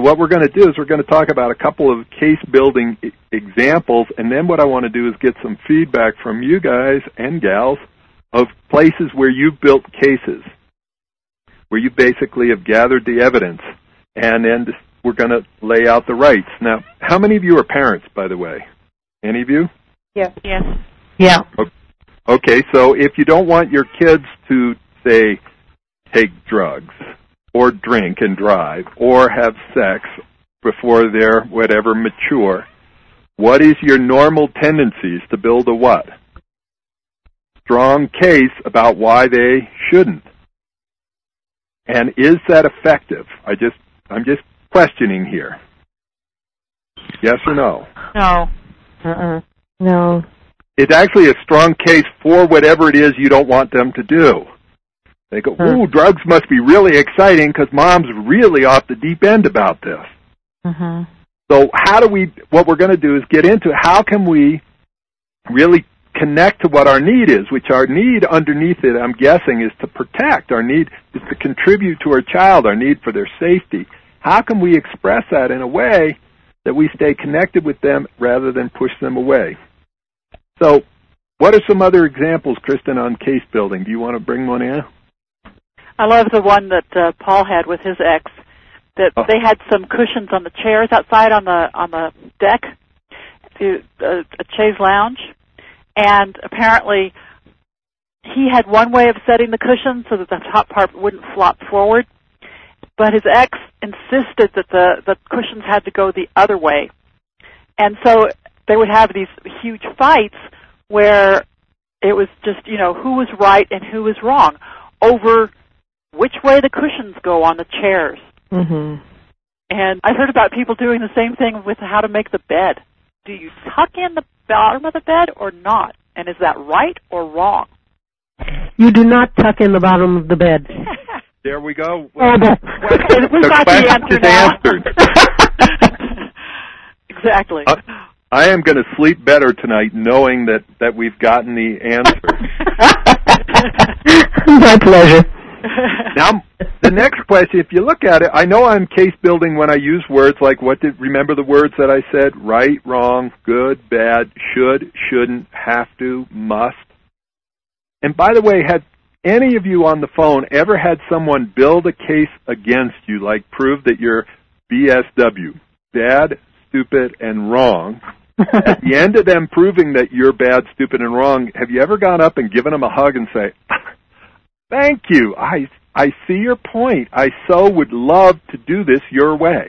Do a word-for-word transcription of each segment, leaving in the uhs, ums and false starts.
what we're going to do is we're going to talk about a couple of case-building e- examples, and then what I want to do is get some feedback from you guys and gals of places where you've built cases, where you basically have gathered the evidence, and then we're going to lay out the rights. Now, how many of you are parents, by the way? Any of you? Yes. Yes. Yeah. Okay, so if you don't want your kids to, say, take drugs or drink and drive or have sex before they're, whatever, mature, what is your normal tendencies to build a what? Strong case about why they shouldn't. And is that effective? I just, I'm just questioning here. Yes or no? No. Uh-uh. No. It's actually a strong case for whatever it is you don't want them to do. They go, ooh, drugs must be really exciting because mom's really off the deep end about this. Uh-huh. So how do we, what we're going to do is get into how can we really connect to what our need is, which our need underneath it, I'm guessing, is to protect. Our need is to contribute to our child, our need for their safety. How can we express that in a way that we stay connected with them rather than push them away? So what are some other examples, Kristen, on case building? Do you want to bring one in? I love the one that uh, Paul had with his ex, that oh. they had some cushions on the chairs outside on the on the deck, to uh, a chaise lounge, and apparently he had one way of setting the cushions so that the top part wouldn't flop forward, but his ex insisted that the, the cushions had to go the other way. And so they would have these huge fights where it was just, you know, who was right and who was wrong over which way the cushions go on the chairs. Mm-hmm. And I've heard about people doing the same thing with how to make the bed. Do you tuck in the bottom of the bed or not? And is that right or wrong? You do not tuck in the bottom of the bed. There we go. Oh, the, We've got the answer now. Answered. Exactly. Uh, I am going to sleep better tonight knowing that, that we've gotten the answer. My pleasure. Now, the next question, if you look at it, I know I'm case building when I use words like, what did, remember the words that I said? Right, wrong, good, bad, should, shouldn't, have to, must. And by the way, had any of you on the phone ever had someone build a case against you, like prove that you're B S W, bad, stupid, and wrong? At the end of them proving that you're bad, stupid, and wrong, have you ever gone up and given them a hug and say, thank you, I, I see your point. I so would love to do this your way.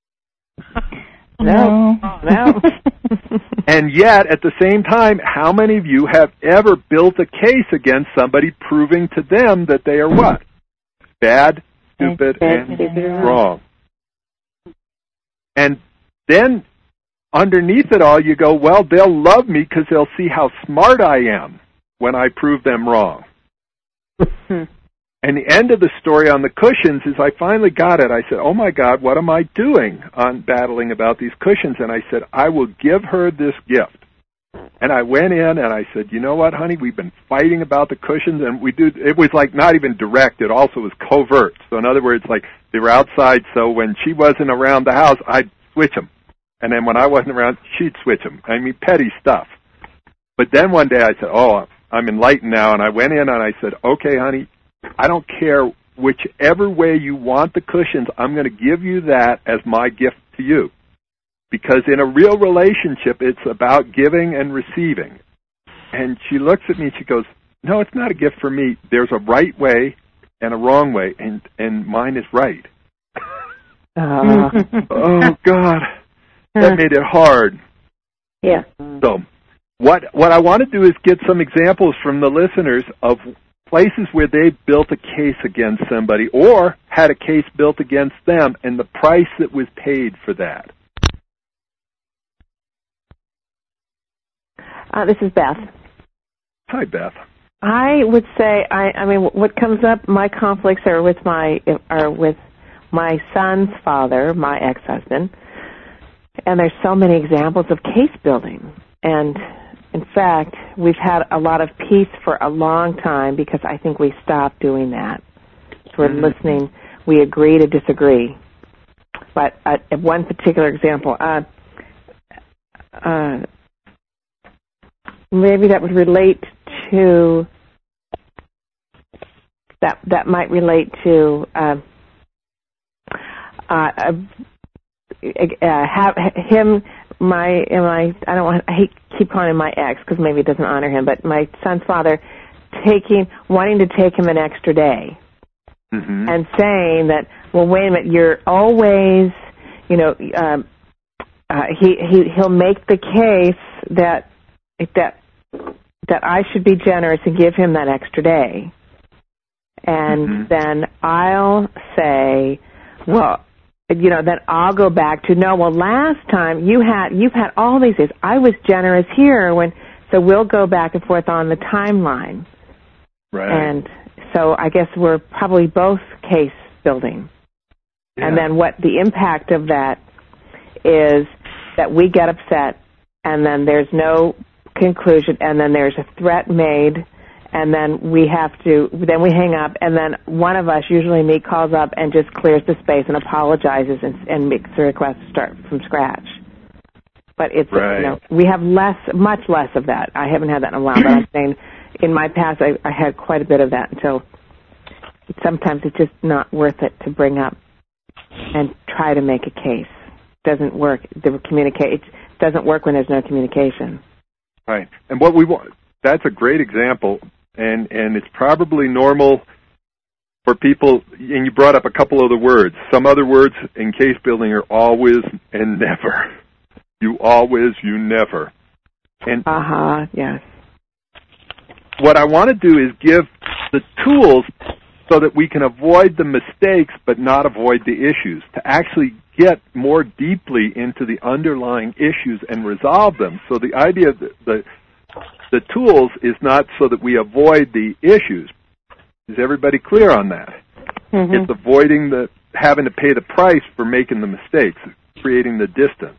No. No. And yet, at the same time, how many of you have ever built a case against somebody proving to them that they are what? Bad, stupid, and wrong. And then, underneath it all, you go, well, they'll love me because they'll see how smart I am when I prove them wrong. And the end of the story on the cushions is I finally got it. I said, oh, my God, what am I doing on battling about these cushions? And I said, I will give her this gift. And I went in and I said, you know what, honey, we've been fighting about the cushions. And we did, it was like not even direct. It also was covert. So in other words, like they were outside. So when she wasn't around the house, I'd switch them. And then when I wasn't around, she'd switch them. I mean, petty stuff. But then one day I said, oh, I'm enlightened now. And I went in and I said, okay, honey, I don't care whichever way you want the cushions, I'm going to give you that as my gift to you. Because in a real relationship, it's about giving and receiving. And she looks at me and she goes, no, it's not a gift for me. There's a right way and a wrong way, and, and mine is right. Uh. Oh, God. That made it hard. Yeah. So what what I want to do is get some examples from the listeners of places where they built a case against somebody or had a case built against them and the price that was paid for that. Uh, this is Beth. Hi, Beth. I would say, I, I mean, what comes up, my conflicts are with my are with my son's father, my ex-husband, and there's so many examples of case building. And in fact, we've had a lot of peace for a long time because I think we stopped doing that. So we're mm-hmm. listening. We agree to disagree. but uh, one particular example, uh, uh, maybe that would relate to that that might relate to uh, uh, uh, uh, have him my my I don't want I hate keep calling him my ex because maybe it doesn't honor him, but my son's father taking wanting to take him an extra day. Mm-hmm. And saying that, well, wait a minute, you're always, you know, um, uh, he he he'll make the case that that that I should be generous and give him that extra day, and mm-hmm. then I'll say, well, you know, then I'll go back to no. Well, last time you had you've had all these days. I was generous here when, so we'll go back and forth on the timeline, right? And so I guess we're probably both case building. Yeah. And then what the impact of that is that we get upset and then there's no conclusion and then there's a threat made and then we have to, then we hang up and then one of us, usually me, calls up and just clears the space and apologizes and, and makes a request to start from scratch. But it's, right. you know, we have less, much less of that. I haven't had that in a while, but I'm saying in my past, I, I had quite a bit of that until sometimes it's just not worth it to bring up and try to make a case. It doesn't work. The communicate it doesn't work when there's no communication. Right. And what we want, that's a great example, and, and it's probably normal for people, and you brought up a couple of the words. Some other words in case building are always and never. You always, you never. And uh-huh, yes. What I want to do is give the tools so that we can avoid the mistakes but not avoid the issues, to actually get more deeply into the underlying issues and resolve them. So the idea of the, the, the tools is not so that we avoid the issues. Is everybody clear on that? Mm-hmm. It's avoiding the having to pay the price for making the mistakes, creating the distance.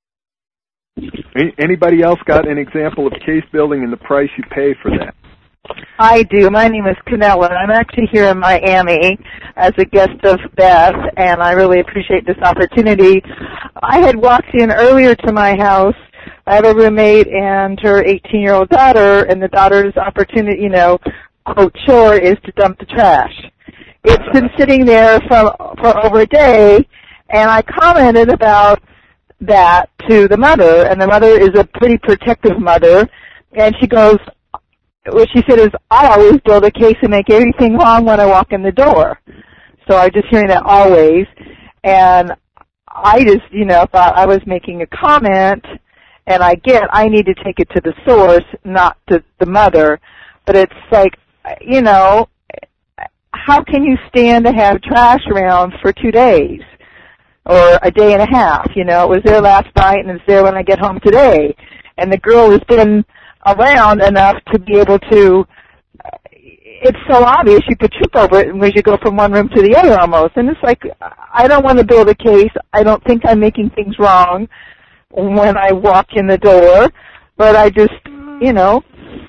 Anybody else got an example of case building and the price you pay for that? I do. My name is Canella, and I'm actually here in Miami as a guest of Beth, and I really appreciate this opportunity. I had walked in earlier to my house. I have a roommate and her eighteen-year-old daughter, and the daughter's opportunity, you know, quote, chore is to dump the trash. It's been sitting there for, for over a day, and I commented about that to the mother, and the mother is a pretty protective mother, and she goes, what she said is, I always build a case and make everything wrong when I walk in the door. So I was just hearing that always, and I just, you know, thought I was making a comment, and I get I need to take it to the source, not to the mother, but it's like, you know, how can you stand to have trash around for two days? Or a day and a half, you know, it was there last night and it's there when I get home today. And the girl has been around enough to be able to, it's so obvious you could trip over it when you go from one room to the other almost. And it's like, I don't want to build a case. I don't think I'm making things wrong when I walk in the door, but I just, you know,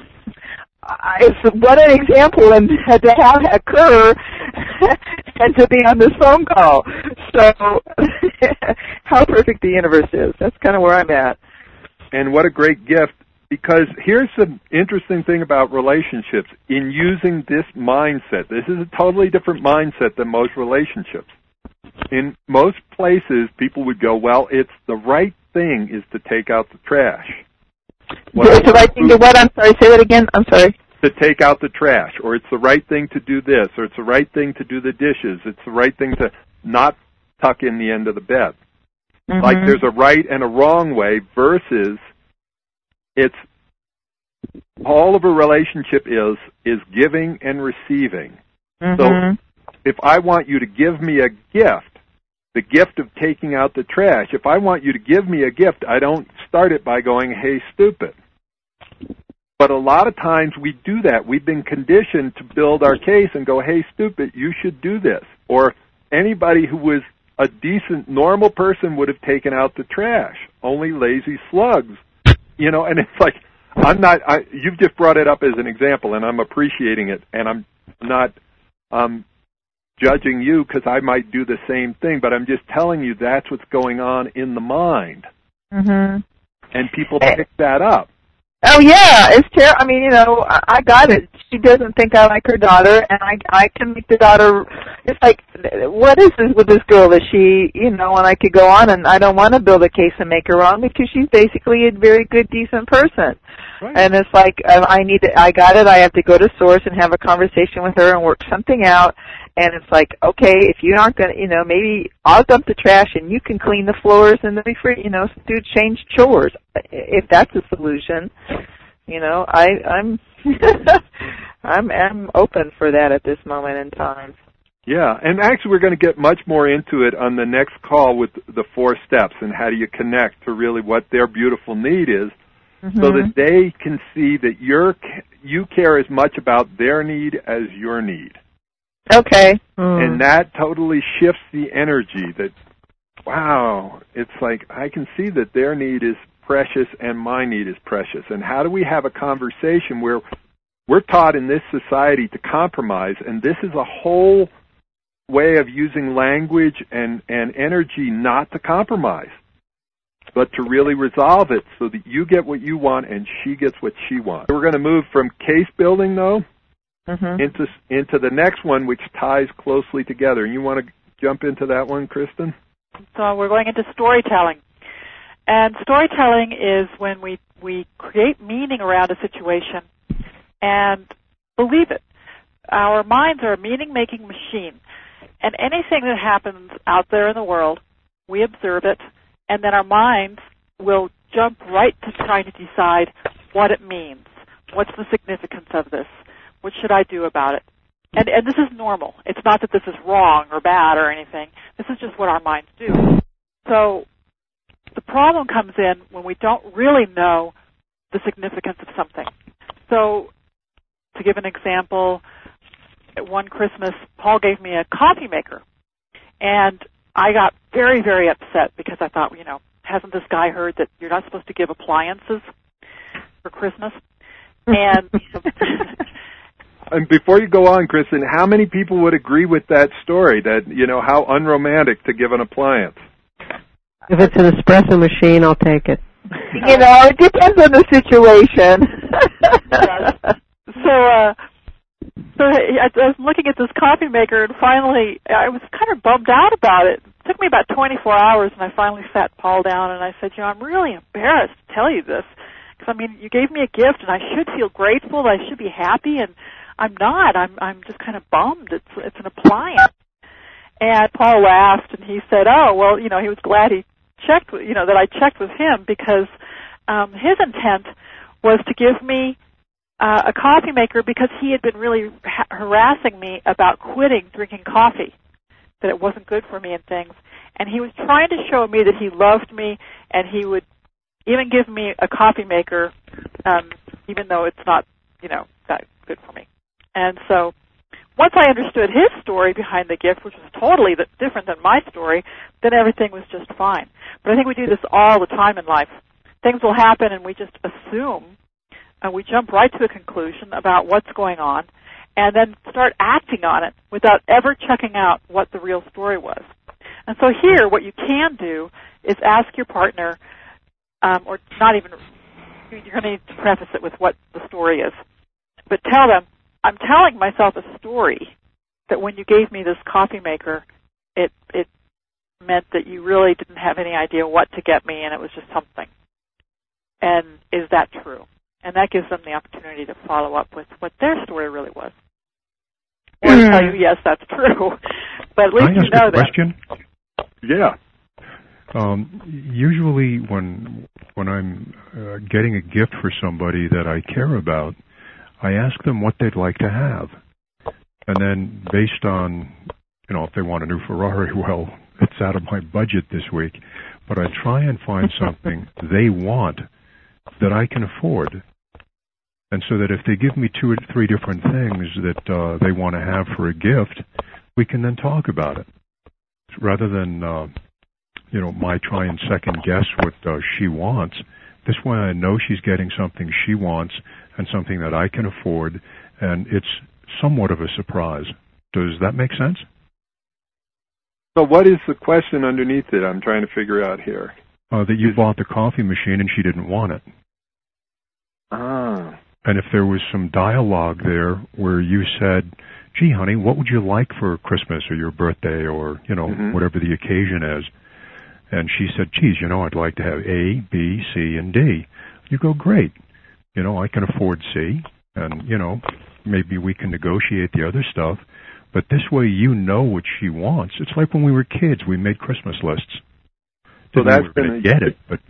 it's what an example and to have occur and to be on this phone call. So how perfect the universe is. That's kind of where I'm at. And what a great gift, because here's the interesting thing about relationships. In using this mindset, this is a totally different mindset than most relationships. In most places, people would go, well, it's the right thing is to take out the trash. It's the right thing to what? I'm sorry, say that again. I'm sorry. To take out the trash, or it's the right thing to do this, or it's the right thing to do the dishes. It's the right thing to not tuck in the end of the bed. Mm-hmm. Like there's a right and a wrong way versus it's all of a relationship is is giving and receiving. Mm-hmm. So if I want you to give me a gift, the gift of taking out the trash, if I want you to give me a gift, I don't start it by going, hey, stupid. But a lot of times we do that. We've been conditioned to build our case and go, hey, stupid, you should do this. Or anybody who was a decent, normal person would have taken out the trash. Only lazy slugs. You know, and it's like, I'm not, I, you've just brought it up as an example, and I'm appreciating it, and I'm not um, judging you because I might do the same thing, but I'm just telling you that's what's going on in the mind. Mm-hmm. And people pick that up. Oh yeah, it's terrible. I mean, you know, I, I got it. She doesn't think I like her daughter, and I I can make the daughter. It's like, what is this with this girl? Is she, you know? And I could go on, and I don't want to build a case and make her wrong because she's basically a very good, decent person. Right. And it's like um, I need to. I got it. I have to go to source and have a conversation with her and work something out. And it's like, okay, if you aren't gonna, you know, maybe I'll dump the trash and you can clean the floors and the refrigerator, you know, do change chores if that's a solution. You know, I, I'm, I'm, I'm open for that at this moment in time. Yeah, and actually we're going to get much more into it on the next call with the four steps and how do you connect to really what their beautiful need is, mm-hmm. so that they can see that you're, you care as much about their need as your need. Okay. Mm. And that totally shifts the energy that, wow, it's like I can see that their need is precious and my need is precious. And how do we have a conversation where we're taught in this society to compromise, and this is a whole way of using language and, and energy not to compromise, but to really resolve it so that you get what you want and she gets what she wants. We're going to move from case building, though, Mm-hmm. into into the next one, which ties closely together. And you want to jump into that one, Kristen? So we're going into storytelling. And storytelling is when we, we create meaning around a situation and believe it. Our minds are a meaning-making machine. And anything that happens out there in the world, we observe it, and then our minds will jump right to trying to decide what it means. What's the significance of this? What should I do about it? And, and this is normal. It's not that this is wrong or bad or anything. This is just what our minds do. So the problem comes in when we don't really know the significance of something. So to give an example, one Christmas, Paul gave me a coffee maker. And I got very, very upset because I thought, you know, hasn't this guy heard that you're not supposed to give appliances for Christmas? And... And before you go on, Kristen, how many people would agree with that story, that, you know, how unromantic to give an appliance? If it's an espresso machine, I'll take it. You know, it depends on the situation. Yes. So, uh, so I was looking at this coffee maker, and finally, I was kind of bummed out about it. It took me about twenty-four hours, and I finally sat Paul down, and I said, you know, I'm really embarrassed to tell you this. Because, I mean, you gave me a gift, and I should feel grateful, I should be happy, and I'm not. I'm I'm just kind of bummed. It's it's an appliance. And Paul laughed, and he said, "Oh, well, you know, he was glad he checked, you know, that I checked with him because um, his intent was to give me uh, a coffee maker because he had been really ha- harassing me about quitting drinking coffee, that it wasn't good for me and things. And he was trying to show me that he loved me, and he would even give me a coffee maker, um, even though it's not, you know, that good for me." And so once I understood his story behind the gift, which was totally different than my story, then everything was just fine. But I think we do this all the time in life. Things will happen and we just assume, and we jump right to a conclusion about what's going on, and then start acting on it without ever checking out what the real story was. And so here, what you can do is ask your partner, um, or not even, you're going to need to preface it with what the story is, but tell them, I'm telling myself a story that when you gave me this coffee maker, it it meant that you really didn't have any idea what to get me, and it was just something. And is that true? And that gives them the opportunity to follow up with what their story really was. Or to tell you, yes, that's true. But at least Can I you know ask a question? that. Yeah. Um, usually when when I'm uh, getting a gift for somebody that I care about, I ask them what they'd like to have. And then based on, you know, if they want a new Ferrari, well, it's out of my budget this week. But I try and find something they want that I can afford. And so that if they give me two or three different things that uh, they want to have for a gift, we can then talk about it. Rather than, uh, you know, my try and second guess what uh, she wants. This way I know she's getting something she wants and something that I can afford, and it's somewhat of a surprise. Does that make sense? So what is the question underneath it? I'm trying to figure out here. Uh, that you bought the coffee machine and she didn't want it. Ah. And if there was some dialogue there where you said, gee, honey, what would you like for Christmas or your birthday or, you know, mm-hmm. whatever the occasion is? And she said, geez, you know, I'd like to have A, B, C, and D. You go, great. You know, I can afford C, and, you know, maybe we can negotiate the other stuff. But this way you know what she wants. It's like when we were kids, we made Christmas lists. So Didn't that's been really a, get it, but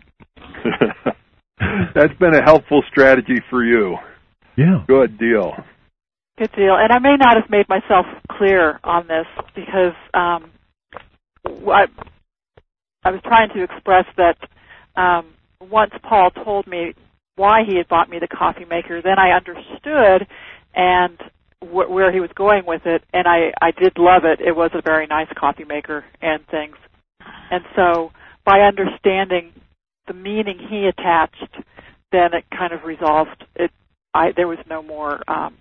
that's been a helpful strategy for you. Yeah. Good deal. Good deal. And I may not have made myself clear on this because um, I, I was trying to express that um, once Paul told me why he had bought me the coffee maker, then I understood and wh- where he was going with it, and I, I did love it. It was a very nice coffee maker and things. And so by understanding the meaning he attached, then it kind of resolved it. I, there was no more um,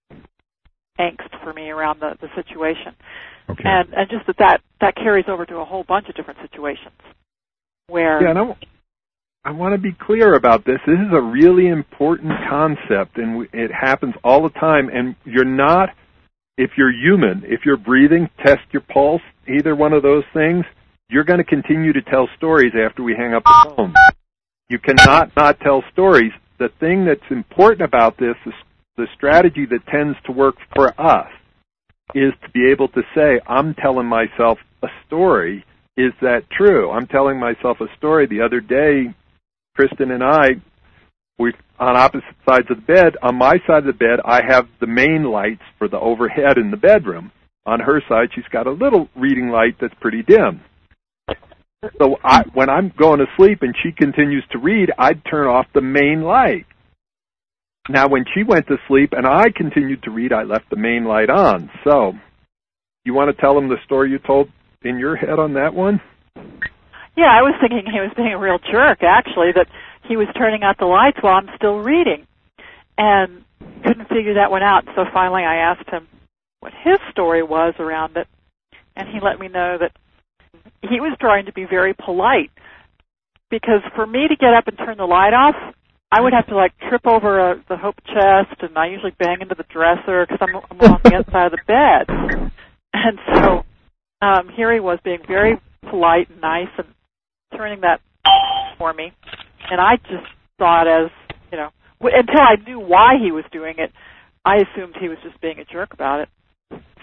angst for me around the, the situation. Okay. And, and just that, that that carries over to a whole bunch of different situations where... Yeah, and I, I want to be clear about this. This is a really important concept, and we, it happens all the time. And you're not, if you're human, if you're breathing, test your pulse, either one of those things, you're going to continue to tell stories after we hang up the phone. You cannot not tell stories. The thing that's important about this is the strategy that tends to work for us is to be able to say, I'm telling myself a story. Is that true? I'm telling myself a story. The other day, Kristen and I, we're on opposite sides of the bed. On my side of the bed, I have the main lights for the overhead in the bedroom. On her side, she's got a little reading light that's pretty dim. So I, when I'm going to sleep and she continues to read, I'd turn off the main light. Now, when she went to sleep and I continued to read, I left the main light on. So, you want to tell them the story you told in your head on that one? Yeah, I was thinking he was being a real jerk, actually, that he was turning out the lights while I'm still reading. And couldn't figure that one out. So finally I asked him what his story was around it. And he let me know that he was trying to be very polite. Because for me to get up and turn the light off, I would have to, like, trip over a, the Hope chest, and I usually bang into the dresser because I'm, I'm on the inside of the bed. And so um, here he was being very polite and nice and turning that for me. And I just thought as, you know, w- until I knew why he was doing it, I assumed he was just being a jerk about it.